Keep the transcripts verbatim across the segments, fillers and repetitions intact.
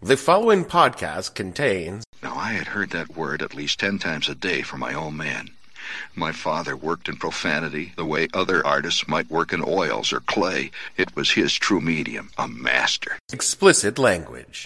The following podcast contains... Now, I had heard that word at least ten times a day from my own man. My father worked in profanity the way other artists might work in oils or clay. It was his true medium, a master. Explicit language.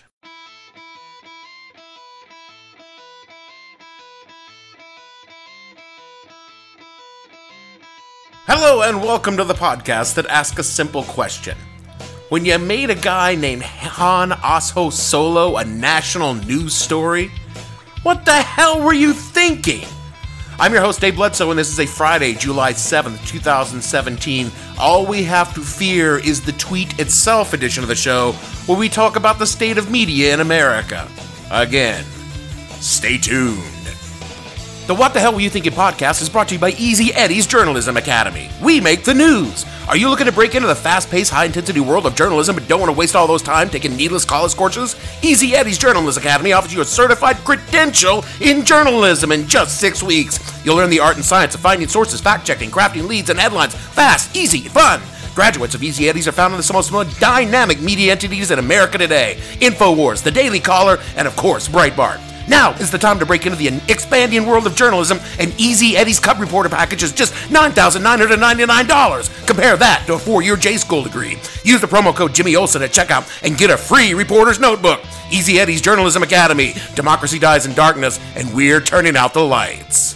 Hello and welcome to the podcast that asks a simple question. When you made a guy named Han Asho Solo a national news story, what the hell were you thinking? I'm your host, Dave Bledsoe, and this is a Friday, July seventh, twenty seventeen. All we have to fear is the tweet itself edition of the show, where we talk about the state of media in America. Again, stay tuned. The What the Hell Were You Thinking podcast is brought to you by Easy Eddie's Journalism Academy. We make the news. Are you looking to break into the fast-paced, high-intensity world of journalism but don't want to waste all those time taking needless college courses? Easy Eddie's Journalism Academy offers you a certified credential in journalism in just six weeks. You'll learn the art and science of finding sources, fact-checking, crafting leads and headlines fast, easy, fun. Graduates of Easy Eddie's are found in the most dynamic media entities in America today. InfoWars, The Daily Caller, and of course, Breitbart. Now is the time to break into the expanding world of journalism, and Easy Eddie's Cub Reporter package is just nine thousand nine hundred ninety-nine dollars. Compare that to a four-year J-School degree. Use the promo code Jimmy Olsen at checkout and get a free reporter's notebook. Easy Eddie's Journalism Academy. Democracy dies in darkness, and we're turning out the lights.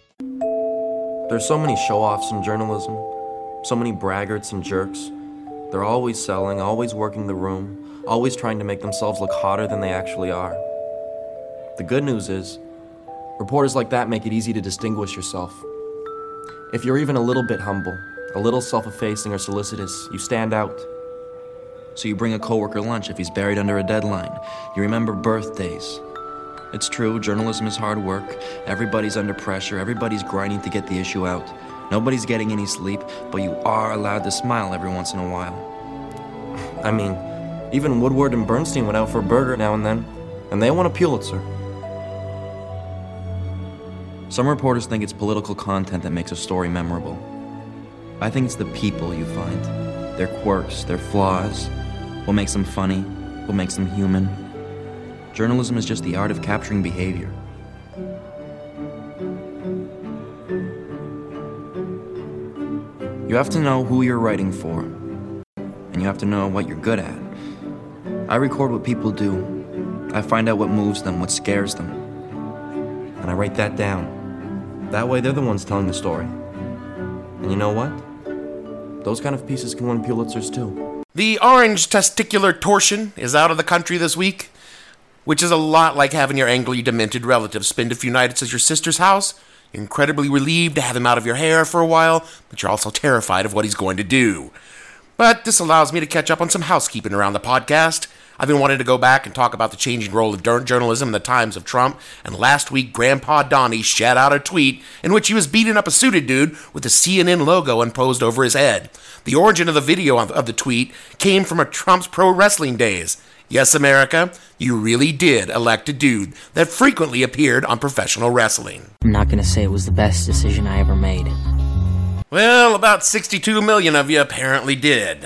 There's so many show-offs in journalism, so many braggarts and jerks. They're always selling, always working the room, always trying to make themselves look hotter than they actually are. The good news is, reporters like that make it easy to distinguish yourself. If you're even a little bit humble, a little self-effacing or solicitous, you stand out. So you bring a coworker lunch if he's buried under a deadline. You remember birthdays. It's true, journalism is hard work. Everybody's under pressure. Everybody's grinding to get the issue out. Nobody's getting any sleep, but you are allowed to smile every once in a while. I mean, even Woodward and Bernstein went out for a burger now and then, and they won a Pulitzer. Some reporters think it's political content that makes a story memorable. I think it's the people you find, their quirks, their flaws, what makes them funny, what makes them human. Journalism is just the art of capturing behavior. You have to know who you're writing for, and you have to know what you're good at. I record what people do. I find out what moves them, what scares them, and I write that down. That way they're the ones telling the story. And you know what? Those kind of pieces can win Pulitzers too. The orange testicular torsion is out of the country this week, which is a lot like having your angry, demented relative spend a few nights at your sister's house. You're incredibly relieved to have him out of your hair for a while, but you're also terrified of what he's going to do. But this allows me to catch up on some housekeeping around the podcast. I've been wanting to go back and talk about the changing role of journalism in the times of Trump, and last week Grandpa Donnie shat out a tweet in which he was beating up a suited dude with the C N N logo imposed over his head. The origin of the video of the tweet came from a Trump's pro wrestling days. Yes, America, you really did elect a dude that frequently appeared on professional wrestling. I'm not gonna say it was the best decision I ever made. Well, about sixty-two million of you apparently did.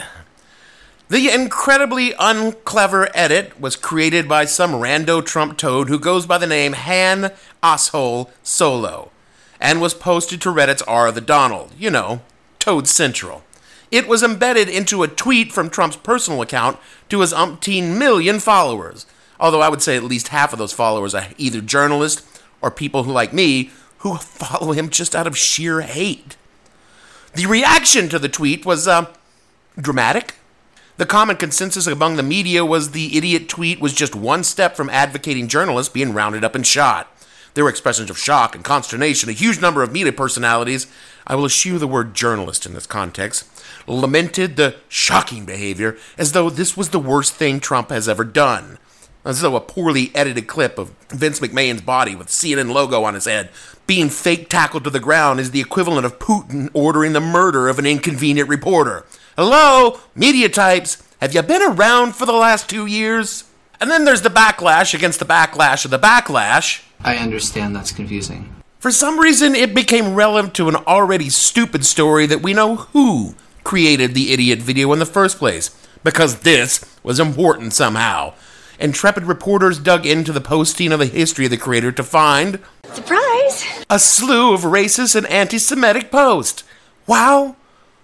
The incredibly unclever edit was created by some rando Trump toad who goes by the name Han Asshole Solo, and was posted to Reddit's R the Donald, you know, Toad Central. It was embedded into a tweet from Trump's personal account to his umpteen million followers, although I would say at least half of those followers are either journalists or people who, like me, who follow him just out of sheer hate. The reaction to the tweet was, uh, dramatic. The common consensus among the media was the idiot tweet was just one step from advocating journalists being rounded up and shot. There were expressions of shock and consternation. A huge number of media personalities, I will eschew the word journalist in this context, lamented the shocking behavior as though this was the worst thing Trump has ever done. As though a poorly edited clip of Vince McMahon's body with C N N logo on his head being fake tackled to the ground is the equivalent of Putin ordering the murder of an inconvenient reporter. Hello, media types, have you been around for the last two years? And then there's the backlash against the backlash of the backlash. I understand that's confusing. For some reason, it became relevant to an already stupid story that we know who created the idiot video in the first place, because this was important somehow. intrepid reporters dug into the posting of the history of the creator to find... Surprise! A slew of racist and anti-Semitic posts. Wow.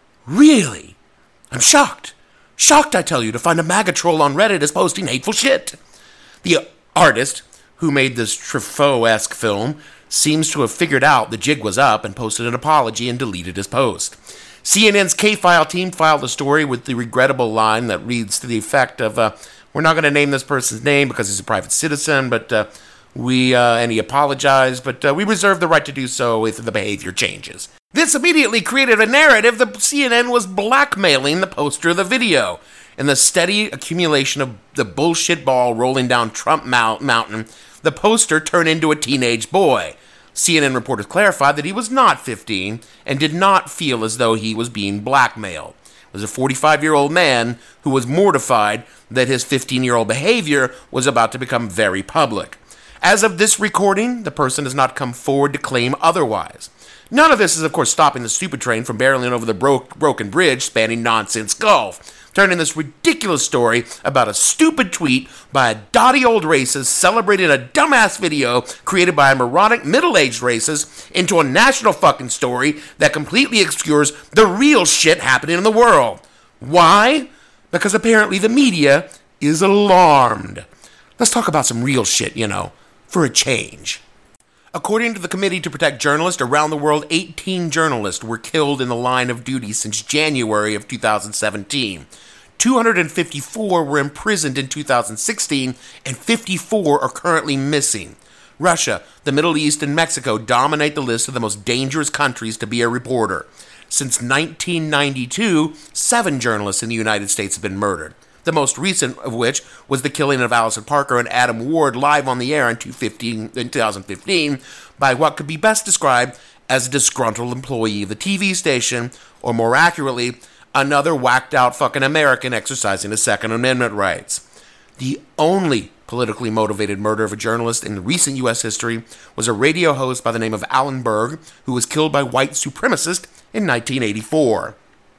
Really? I'm shocked. Shocked, I tell you, to find a MAGA troll on Reddit is posting hateful shit. The artist who made this Truffaut-esque film seems to have figured out the jig was up and posted an apology and deleted his post. C N N's K-File team filed a story with the regrettable line that reads to the effect of, uh, we're not going to name this person's name because he's a private citizen, but uh, we, uh, and he apologized, but uh, we reserve the right to do so if the behavior changes. This immediately created a narrative that C N N was blackmailing the poster of the video. In the steady accumulation of the bullshit ball rolling down Trump Mountain, the poster turned into a teenage boy. C N N reporters clarified that he was not fifteen and did not feel as though he was being blackmailed. It was a forty-five-year-old man who was mortified that his fifteen-year-old behavior was about to become very public. As of this recording, the person has not come forward to claim otherwise. None of this is, of course, stopping the stupid train from barreling over the bro- broken bridge spanning Nonsense Gulf, turning this ridiculous story about a stupid tweet by a dotty old racist celebrating a dumbass video created by a moronic middle-aged racist into a national fucking story that completely obscures the real shit happening in the world. Why? Because apparently the media is alarmed. Let's talk about some real shit, you know, for a change. According to the Committee to Protect Journalists, around the world, eighteen journalists were killed in the line of duty since January of two thousand seventeen. two hundred fifty-four were imprisoned in two thousand sixteen, and fifty-four are currently missing. Russia, the Middle East, and Mexico dominate the list of the most dangerous countries to be a reporter. Since nineteen ninety-two, seven journalists in the United States have been murdered. The most recent of which was the killing of Allison Parker and Adam Ward live on the air in two thousand fifteen by what could be best described as a disgruntled employee of the T V station, or more accurately, another whacked-out fucking American exercising his Second Amendment rights. The only politically motivated murder of a journalist in recent U S history was a radio host by the name of Alan Berg, who was killed by white supremacists in nineteen eighty-four.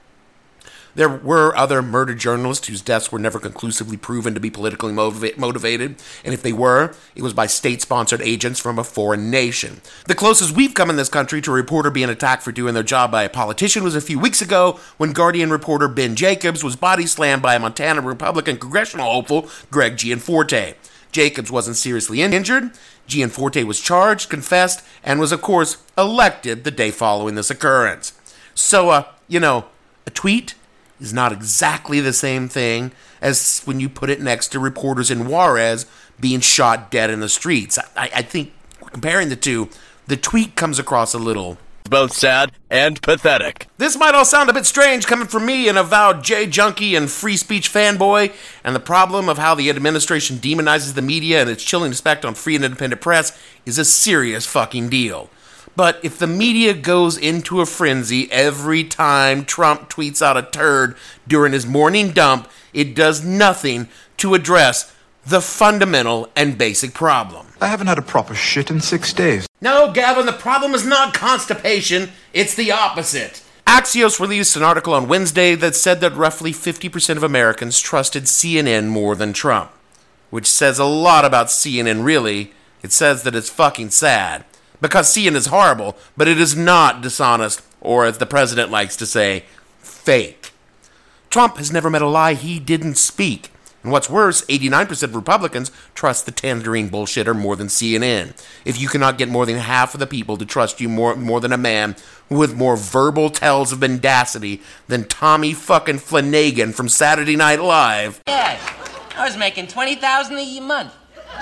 There were other murdered journalists whose deaths were never conclusively proven to be politically motiva- motivated, and if they were, it was by state-sponsored agents from a foreign nation. The closest we've come in this country to a reporter being attacked for doing their job by a politician was a few weeks ago when Guardian reporter Ben Jacobs was body-slammed by a Montana Republican congressional hopeful, Greg Gianforte. Jacobs wasn't seriously injured. Gianforte was charged, confessed, and was, of course, elected the day following this occurrence. So, uh, you know, a tweet is not exactly the same thing as when you put it next to reporters in Juarez being shot dead in the streets. I, I think comparing the two, the tweet comes across a little... both sad and pathetic. This might all sound a bit strange coming from me, an avowed J-junkie and free speech fanboy, and the problem of how the administration demonizes the media and its chilling effect on free and independent press is a serious fucking deal. But if the media goes into a frenzy every time Trump tweets out a turd during his morning dump, it does nothing to address the fundamental and basic problem. I haven't had a proper shit in six days. No, Gavin, the problem is not constipation, it's the opposite. Axios released an article on Wednesday that said that roughly fifty percent of Americans trusted C N N more than Trump. Which says a lot about C N N, really. It says that it's fucking sad. Because C N N is horrible, but it is not dishonest, or as the president likes to say, fake. Trump has never met a lie he didn't speak. And what's worse, eighty-nine percent of Republicans trust the tangerine bullshitter more than C N N. If you cannot get more than half of the people to trust you more, more than a man with more verbal tells of mendacity than Tommy fucking Flanagan from Saturday Night Live. Yeah, I was making twenty thousand dollars a month.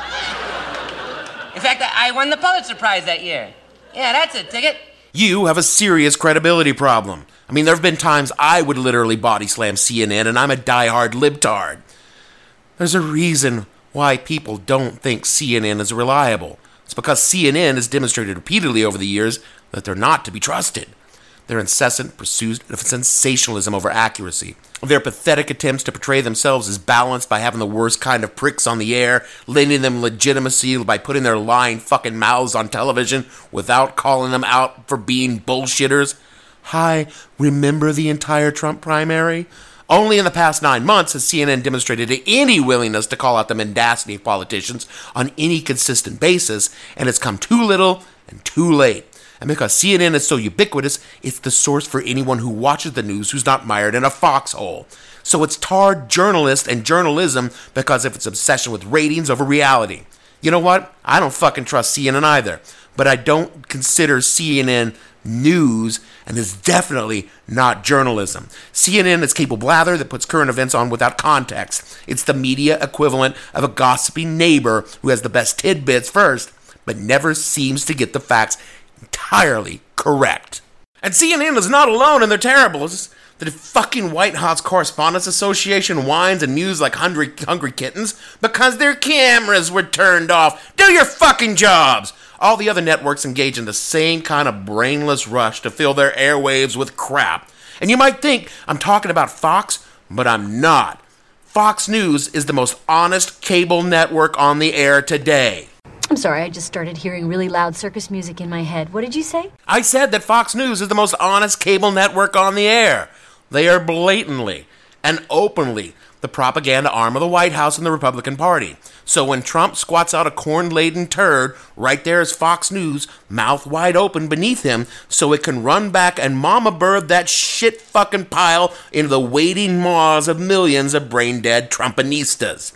In fact, I won the Pulitzer Prize that year. Yeah, that's a ticket. You have a serious credibility problem. I mean, there have been times I would literally body slam C N N, and I'm a diehard libtard. There's a reason why people don't think C N N is reliable. It's because C N N has demonstrated repeatedly over the years that they're not to be trusted. Their incessant pursuit of sensationalism over accuracy. Their pathetic attempts to portray themselves as balanced by having the worst kind of pricks on the air, lending them legitimacy by putting their lying fucking mouths on television without calling them out for being bullshitters. Hi, remember the entire Trump primary? Only in the past nine months has C N N demonstrated any willingness to call out the mendacity of politicians on any consistent basis, and it's come too little and too late. And because C N N is so ubiquitous, it's the source for anyone who watches the news who's not mired in a foxhole. So it's tarred journalists and journalism because of its obsession with ratings over reality. You know what? I don't fucking trust C N N either, but I don't consider C N N news, and it's definitely not journalism. C N N is cable blather that puts current events on without context. It's the media equivalent of a gossipy neighbor who has the best tidbits first, but never seems to get the facts entirely correct. And C N N is not alone in their terribles. The fucking White House Correspondents Association whines and mews like hungry, hungry kittens because their cameras were turned off. Do your fucking jobs! All the other networks engage in the same kind of brainless rush to fill their airwaves with crap. And you might think I'm talking about Fox, but I'm not. Fox News is the most honest cable network on the air today. I'm sorry, I just started hearing really loud circus music in my head. What did you say? I said that Fox News is the most honest cable network on the air. They are blatantly and openly the propaganda arm of the White House and the Republican Party. So when Trump squats out a corn-laden turd, right there is Fox News, mouth wide open beneath him, so it can run back and mama bird that shit fucking pile into the waiting maws of millions of brain-dead Trumpanistas.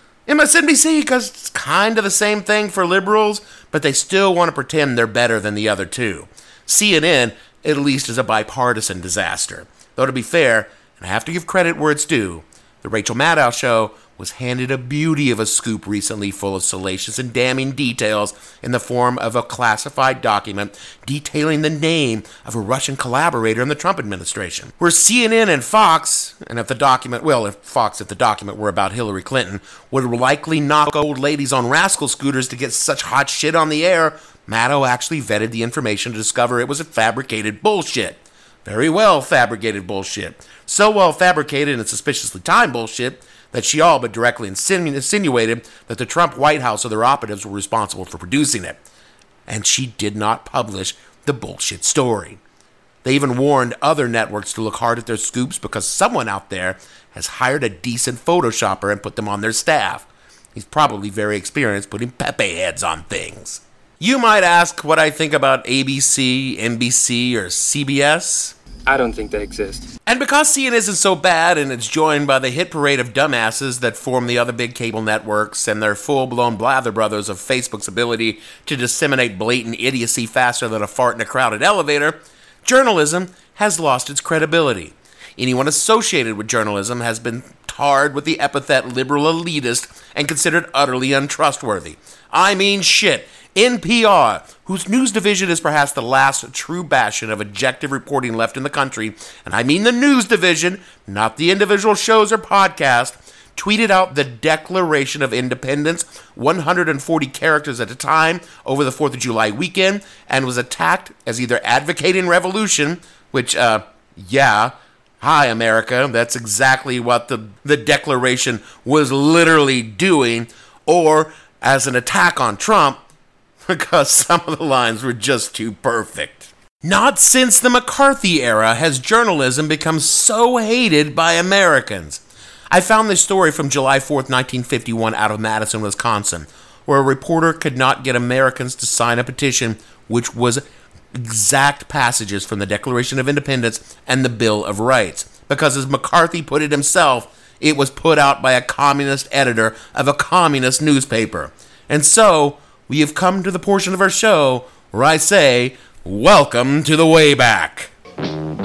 M S N B C, because it's kind of the same thing for liberals, but they still want to pretend they're better than the other two. C N N, at least, is a bipartisan disaster. Though to be fair, and I have to give credit where it's due, the Rachel Maddow show was handed a beauty of a scoop recently full of salacious and damning details in the form of a classified document detailing the name of a Russian collaborator in the Trump administration. Where C N N and Fox, and if the document, well, if Fox, if the document were about Hillary Clinton, would likely knock old ladies on rascal scooters to get such hot shit on the air, Maddow actually vetted the information to discover it was a fabricated bullshit. Very well fabricated bullshit. So well fabricated and suspiciously timed bullshit that she all but directly insinu- insinuated that the Trump White House or their operatives were responsible for producing it. And she did not publish the bullshit story. They even warned other networks to look hard at their scoops because someone out there has hired a decent Photoshopper and put them on their staff. He's probably very experienced putting Pepe heads on things. You might ask what I think about A B C, N B C, or C B S. I don't think they exist. And because C N N isn't so bad and it's joined by the hit parade of dumbasses that form the other big cable networks and their full-blown blather brothers of Facebook's ability to disseminate blatant idiocy faster than a fart in a crowded elevator, journalism has lost its credibility. Anyone associated with journalism has been tarred with the epithet liberal elitist and considered utterly untrustworthy. I mean shit. N P R, whose news division is perhaps the last true bastion of objective reporting left in the country, and I mean the news division, not the individual shows or podcasts, tweeted out the Declaration of Independence, one hundred forty characters at a time, over the fourth of July weekend, and was attacked as either advocating revolution, which, uh, yeah, hi America, that's exactly what the, the Declaration was literally doing, or as an attack on Trump, because some of the lines were just too perfect. Not since the McCarthy era has journalism become so hated by Americans. I found this story from July fourth, nineteen fifty-one out of Madison, Wisconsin, where a reporter could not get Americans to sign a petition which was exact passages from the Declaration of Independence and the Bill of Rights. Because as McCarthy put it himself, it was put out by a communist editor of a communist newspaper. And so, we have come to the portion of our show where I say, welcome to the way back. We're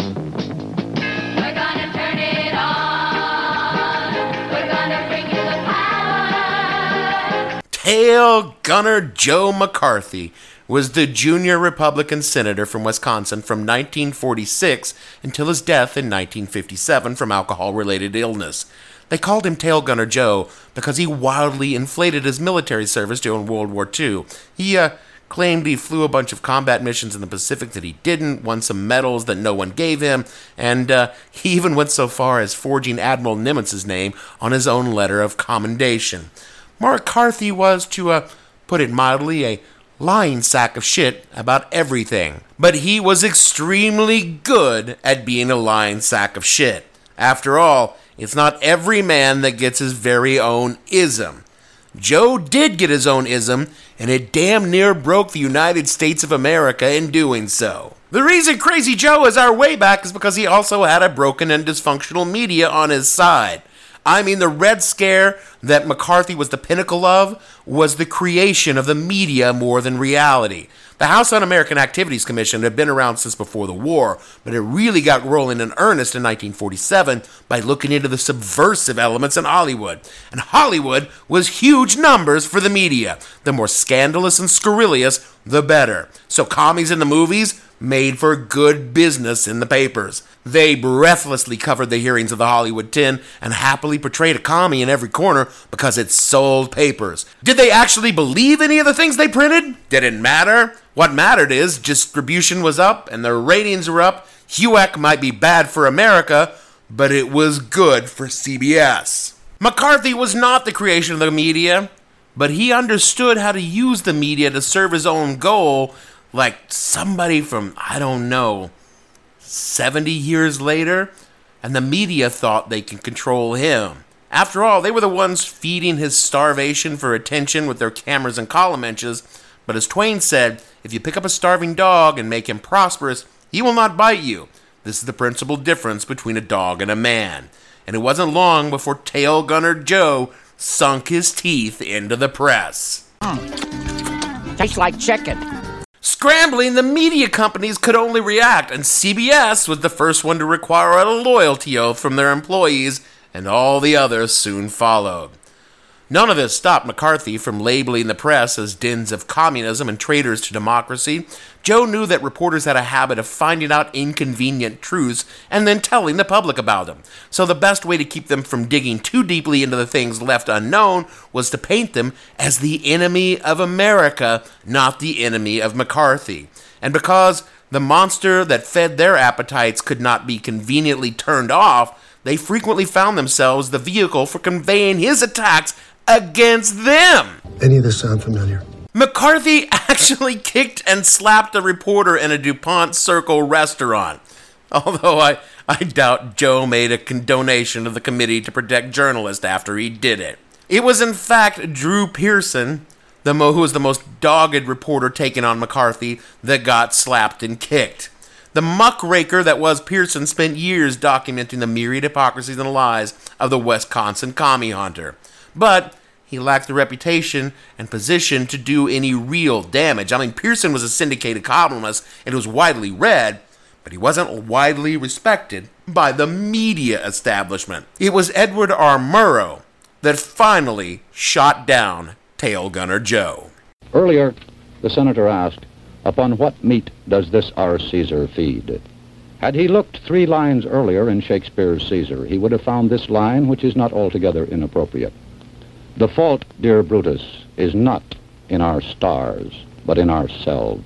gonna turn it on. We're gonna bring you the power. Tail Gunner Joe McCarthy was the junior Republican senator from Wisconsin from nineteen forty-six until his death in nineteen fifty-seven from alcohol-related illness. They called him Tail Gunner Joe because he wildly inflated his military service during World War Two. He uh, claimed he flew a bunch of combat missions in the Pacific that he didn't, won some medals that no one gave him, and uh, he even went so far as forging Admiral Nimitz's name on his own letter of commendation. McCarthy was, to uh, put it mildly, a lying sack of shit about everything. But he was extremely good at being a lying sack of shit. After all, it's not every man that gets his very own ism. Joe did get his own ism, and it damn near broke the United States of America in doing so. The reason Crazy Joe is our way back is because he also had a broken and dysfunctional media on his side. I mean, the Red Scare that McCarthy was the pinnacle of was the creation of the media more than reality. The House Un-American Activities Commission had been around since before the war, but it really got rolling in earnest in nineteen forty-seven by looking into the subversive elements in Hollywood. And Hollywood was huge numbers for the media. The more scandalous and scurrilous, the better. So commies in the movies made for good business in the papers. They breathlessly covered the hearings of the Hollywood Ten and happily portrayed a commie in every corner because it sold papers. Did they actually believe any of the things they printed? Didn't matter. What mattered is distribution was up and their ratings were up. H U A C might be bad for America, but it was good for C B S. McCarthy was not the creation of the media, but he understood how to use the media to serve his own goal, like somebody from, I don't know, seventy years later, and the media thought they could control him. After all, they were the ones feeding his starvation for attention with their cameras and column inches, but as Twain said, if you pick up a starving dog and make him prosperous, he will not bite you. This is the principal difference between a dog and a man. And it wasn't long before Tail Gunner Joe sunk his teeth into the press. Mm. Tastes like chicken. Scrambling, the media companies could only react, and C B S was the first one to require a loyalty oath from their employees, and all the others soon followed. None of this stopped McCarthy from labeling the press as dens of communism and traitors to democracy. Joe knew that reporters had a habit of finding out inconvenient truths and then telling the public about them. So the best way to keep them from digging too deeply into the things left unknown was to paint them as the enemy of America, not the enemy of McCarthy. And because the monster that fed their appetites could not be conveniently turned off, they frequently found themselves the vehicle for conveying his attacks against them. Any of this sound familiar? McCarthy actually kicked and slapped a reporter in a DuPont Circle restaurant. Although I, I doubt Joe made a donation to the Committee to Protect Journalists after he did it. It was in fact Drew Pearson, the mo- who was the most dogged reporter taken on McCarthy, that got slapped and kicked. The muckraker that was Pearson spent years documenting the myriad hypocrisies and lies of the Wisconsin commie hunter. But he lacked the reputation and position to do any real damage. I mean, Pearson was a syndicated columnist and was widely read, but he wasn't widely respected by the media establishment. It was Edward R. Murrow that finally shot down Tail Gunner Joe. Earlier, the senator asked, "Upon what meat does this our Caesar feed?" Had he looked three lines earlier in Shakespeare's Caesar, he would have found this line, which is not altogether inappropriate. "The fault, dear Brutus, is not in our stars, but in ourselves."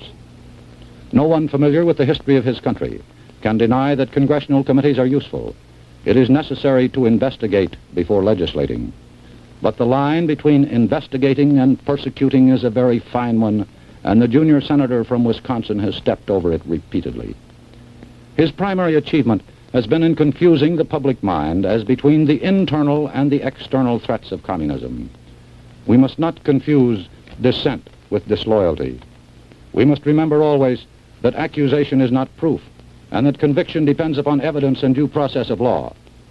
No one familiar with the history of his country can deny that congressional committees are useful. It is necessary to investigate before legislating. But the line between investigating and persecuting is a very fine one, and the junior senator from Wisconsin has stepped over it repeatedly. His primary achievement has been in confusing the public mind as between the internal and the external threats of communism. We must not confuse dissent with disloyalty. We must remember always that accusation is not proof, and that conviction depends upon evidence and due process of law.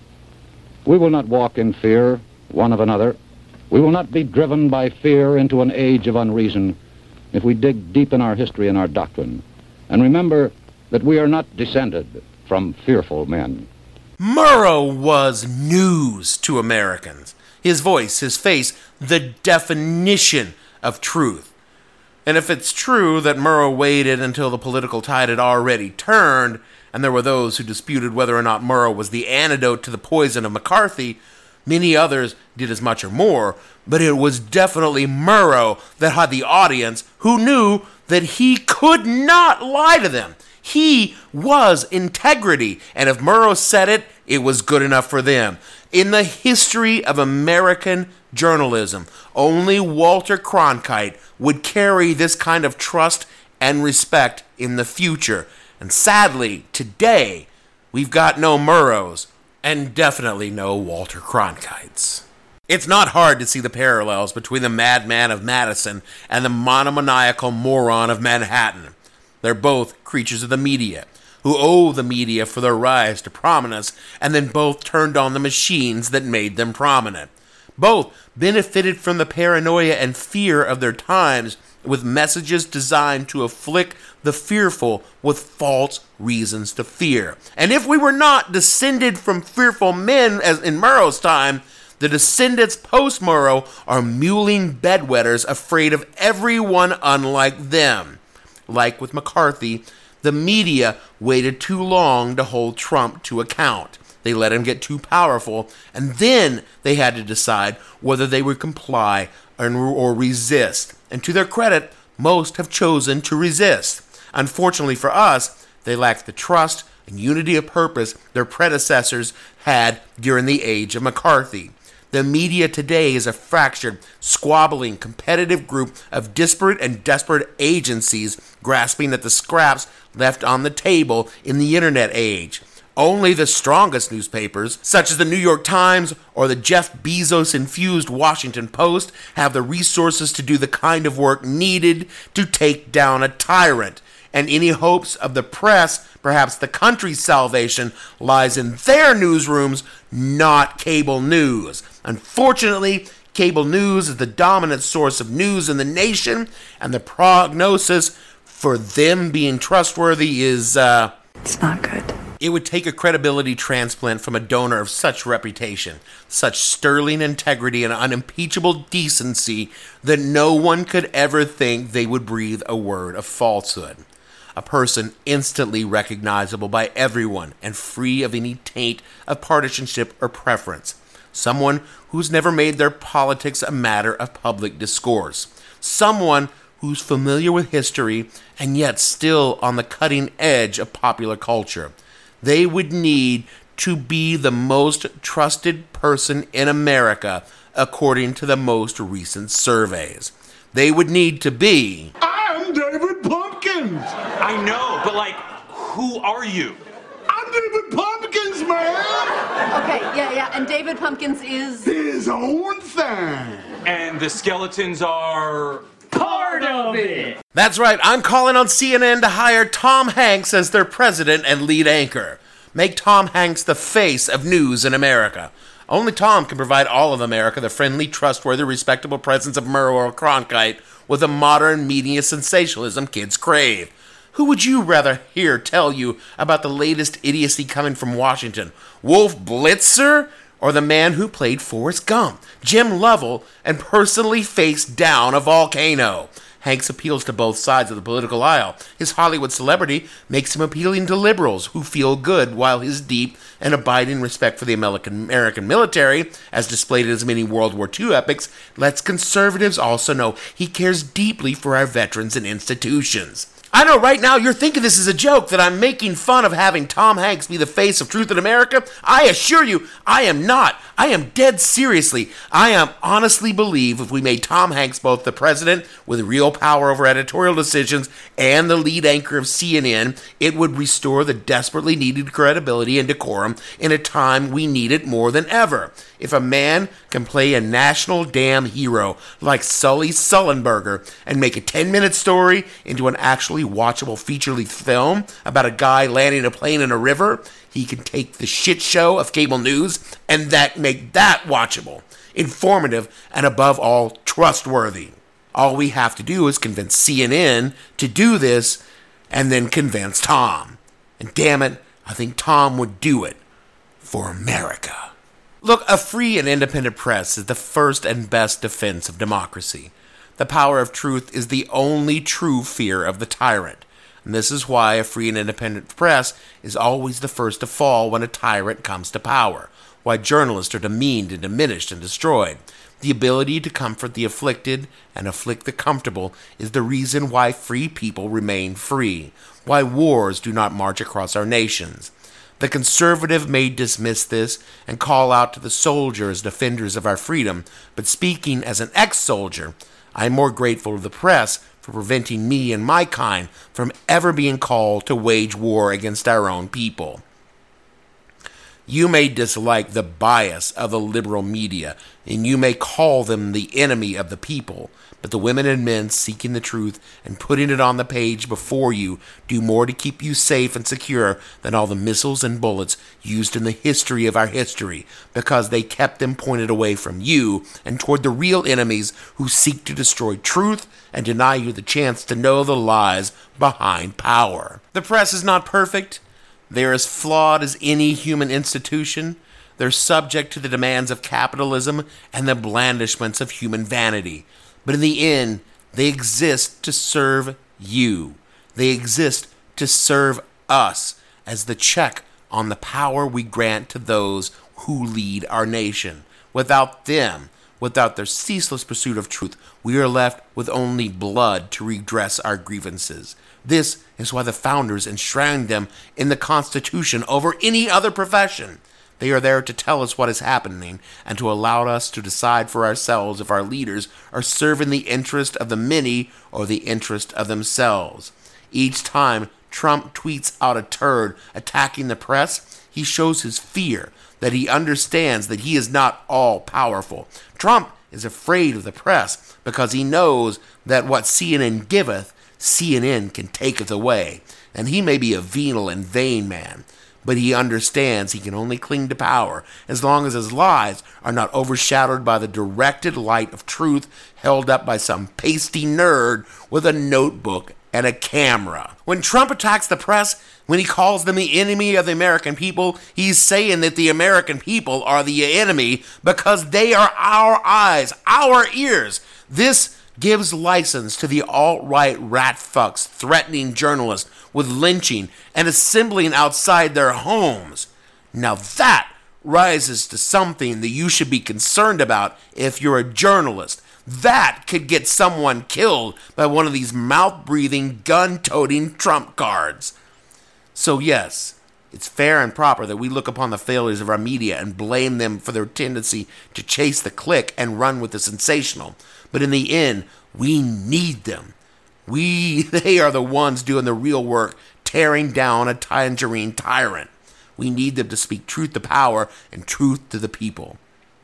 We will not walk in fear one of another. We will not be driven by fear into an age of unreason if we dig deep in our history and our doctrine, and remember that we are not descended from fearful men. Murrow was news to Americans. His voice, his face, the definition of truth. And if it's true that Murrow waited until the political tide had already turned, and there were those who disputed whether or not Murrow was the antidote to the poison of McCarthy, many others did as much or more, but it was definitely Murrow that had the audience who knew that he could not lie to them. He was integrity, and if Murrow said it, it was good enough for them. In the history of American journalism, only Walter Cronkite would carry this kind of trust and respect in the future. And sadly, today, we've got no Murrows And definitely no Walter Cronkites. It's not hard to see the parallels between the madman of Madison and the monomaniacal moron of Manhattan. They're both creatures of the media, who owe the media for their rise to prominence, and then both turned on the machines that made them prominent. Both benefited from the paranoia and fear of their times with messages designed to afflict the fearful with false reasons to fear. And if we were not descended from fearful men as in Murrow's time, the descendants post-Murrow are mewling bedwetters afraid of everyone unlike them. Like with McCarthy, the media waited too long to hold Trump to account. They let him get too powerful, and then they had to decide whether they would comply or, or resist. And to their credit, most have chosen to resist. Unfortunately for us, they lack the trust and unity of purpose their predecessors had during the age of McCarthy. The media today is a fractured, squabbling, competitive group of disparate and desperate agencies grasping at the scraps left on the table in the internet age. Only the strongest newspapers, such as the New York Times or the Jeff Bezos-infused Washington Post, have the resources to do the kind of work needed to take down a tyrant. And any hopes of the press, perhaps the country's salvation, lies in their newsrooms, not cable news. Unfortunately, cable news is the dominant source of news in the nation, and the prognosis for them being trustworthy is, uh... it's not good. It would take a credibility transplant from a donor of such reputation, such sterling integrity and unimpeachable decency that no one could ever think they would breathe a word of falsehood. A person instantly recognizable by everyone and free of any taint of partisanship or preference. Someone who's never made their politics a matter of public discourse. Someone who's familiar with history and yet still on the cutting edge of popular culture. They would need to be the most trusted person in America according to the most recent surveys. They would need to be... I'm David Pumpkins! I know, but like, who are you? I'm David Pumpkins, man! Okay, yeah, yeah, and David Pumpkins is... his own thing! And the skeletons are... part of it! That's right, I'm calling on C N N to hire Tom Hanks as their president and lead anchor. Make Tom Hanks the face of news in America. Only Tom can provide all of America the friendly, trustworthy, respectable presence of Murrow or Cronkite with the modern media sensationalism kids crave. Who would you rather hear tell you about the latest idiocy coming from Washington? Wolf Blitzer? Or the man who played Forrest Gump, Jim Lovell, and personally faced down a volcano? Hanks appeals to both sides of the political aisle. His Hollywood celebrity makes him appealing to liberals who feel good, while his deep and abiding respect for the American, American military, as displayed in his many World War Two epics, lets conservatives also know he cares deeply for our veterans and institutions. I know right now you're thinking this is a joke, that I'm making fun of having Tom Hanks be the face of truth in America. I assure you, I am not. I am dead seriously. I am honestly believe if we made Tom Hanks both the president with real power over editorial decisions and the lead anchor of C N N, it would restore the desperately needed credibility and decorum in a time we need it more than ever. If a man can play a national damn hero like Sully Sullenberger and make a ten-minute story into an actually watchable feature-length film about a guy landing a plane in a river, he can take the shit show of cable news and that make that watchable, informative, and above all, trustworthy. All we have to do is convince C N N to do this and then convince Tom. And damn it, I think Tom would do it for America. Look, a free and independent press is the first and best defense of democracy. The power of truth is the only true fear of the tyrant. And this is why a free and independent press is always the first to fall when a tyrant comes to power. Why journalists are demeaned and diminished and destroyed. The ability to comfort the afflicted and afflict the comfortable is the reason why free people remain free. Why wars do not march across our nations. The conservative may dismiss this and call out to the soldier as defenders of our freedom, but speaking as an ex-soldier, I am more grateful to the press for preventing me and my kind from ever being called to wage war against our own people. You may dislike the bias of the liberal media, and you may call them the enemy of the people, but the women and men seeking the truth and putting it on the page before you do more to keep you safe and secure than all the missiles and bullets used in the history of our history, because they kept them pointed away from you and toward the real enemies who seek to destroy truth and deny you the chance to know the lies behind power. The press is not perfect. They're as flawed as any human institution. They're subject to the demands of capitalism and the blandishments of human vanity. But in the end, they exist to serve you. They exist to serve us as the check on the power we grant to those who lead our nation. Without them, without their ceaseless pursuit of truth, we are left with only blood to redress our grievances. This is why the founders enshrined them in the Constitution over any other profession. They are there to tell us what is happening and to allow us to decide for ourselves if our leaders are serving the interest of the many or the interest of themselves. Each time Trump tweets out a turd attacking the press, he shows his fear that he understands that he is not all-powerful. Trump is afraid of the press because he knows that what C N N giveth, C N N can taketh away. And he may be a venal and vain man, but he understands he can only cling to power as long as his lies are not overshadowed by the directed light of truth held up by some pasty nerd with a notebook and a camera. When Trump attacks the press, when he calls them the enemy of the American people, he's saying that the American people are the enemy because they are our eyes, our ears. This gives license to the alt-right rat fucks threatening journalists with lynching and assembling outside their homes. Now that rises to something that you should be concerned about if you're a journalist. That could get someone killed by one of these mouth-breathing, gun-toting Trump cards. So yes, it's fair and proper that we look upon the failures of our media and blame them for their tendency to chase the click and run with the sensational. But in the end, we need them. We, they are the ones doing the real work, tearing down a tangerine tyrant. We need them to speak truth to power and truth to the people.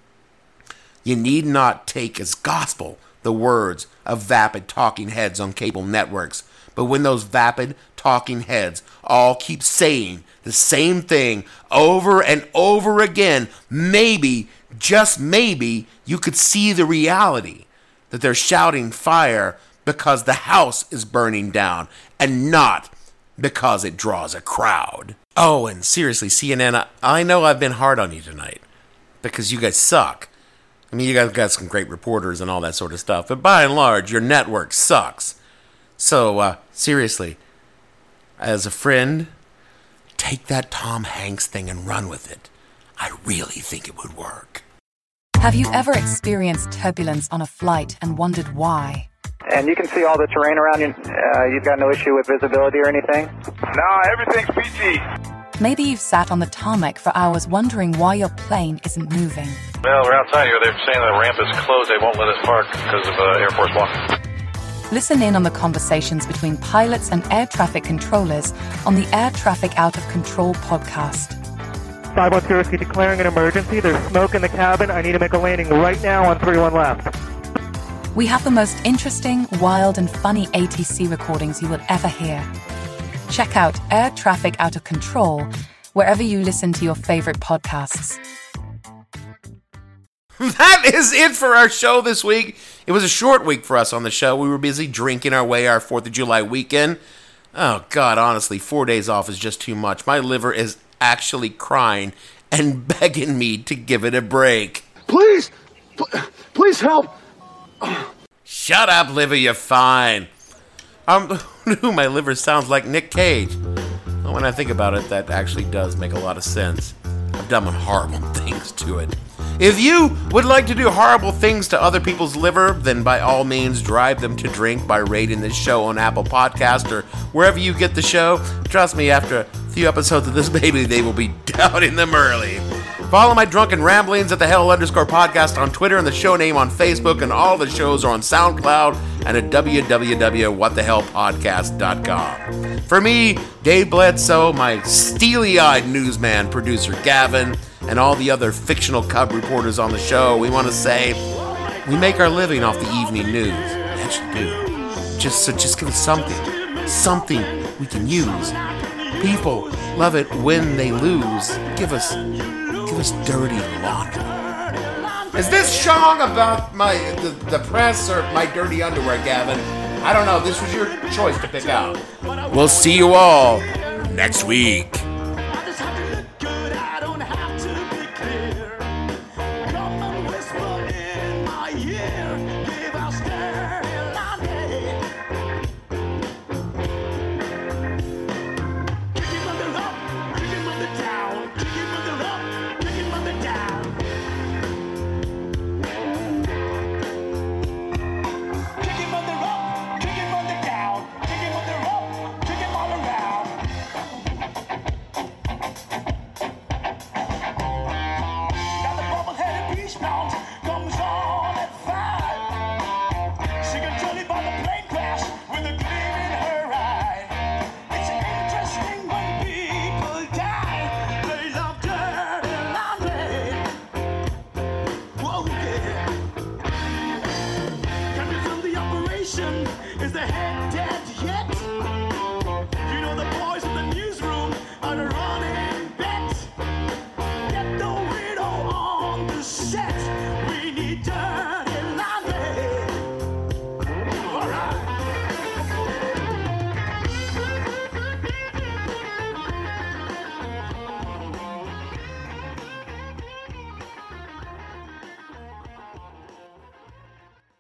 You need not take as gospel the words of vapid talking heads on cable networks. But when those vapid talking heads all keep saying the same thing over and over again, maybe, just maybe, you could see the reality that they're shouting fire because the house is burning down and not because it draws a crowd. Oh, and seriously, C N N, I, I know I've been hard on you tonight because you guys suck. I mean, you guys got some great reporters and all that sort of stuff, but by and large, your network sucks. So, uh, seriously, as a friend, take that Tom Hanks thing and run with it. I really think it would work. Have you ever experienced turbulence on a flight and wondered why? And you can see all the terrain around you. Uh, you've got no issue with visibility or anything? No, everything's peachy. Maybe you've sat on the tarmac for hours wondering why your plane isn't moving. Well, we're outside here. They're saying the ramp is closed. They won't let us park because of uh, Air Force One. Listen in on the conversations between pilots and air traffic controllers on the Air Traffic Out of Control podcast. five one two Whiskey declaring an emergency. There's smoke in the cabin. I need to make a landing right now on three one left. We have the most interesting, wild, and funny A T C recordings you will ever hear. Check out Air Traffic Out of Control wherever you listen to your favorite podcasts. That is it for our show this week. It was a short week for us on the show. We were busy drinking our way our fourth of July weekend. Oh, God, honestly, four days off is just too much. My liver is actually crying and begging me to give it a break. Please, please help. Shut up, liver, you're fine. Um, my liver sounds like Nick Cage. Well, when I think about it, that actually does make a lot of sense. I've done horrible things to it. If you would like to do horrible things to other people's liver, then by all means drive them to drink by rating this show on Apple Podcast or wherever you get the show. Trust me, after a few episodes of this baby, they will be downing them early. Follow my drunken ramblings at the Hell underscore podcast on Twitter and the show name on Facebook, and all the shows are on SoundCloud and at w w w dot what the hell podcast dot com. For me, Dave Bledsoe, my steely-eyed newsman, producer Gavin, and all the other fictional cub reporters on the show, we want to say we make our living off the evening news. Yes, you do. Just, so just give us something. Something we can use. People love it when they lose. Give us, give us dirty laundry. Is this song about my the, the press or my dirty underwear, Gavin? I don't know. This was your choice to pick out. We'll see you all next week. Is the head dead?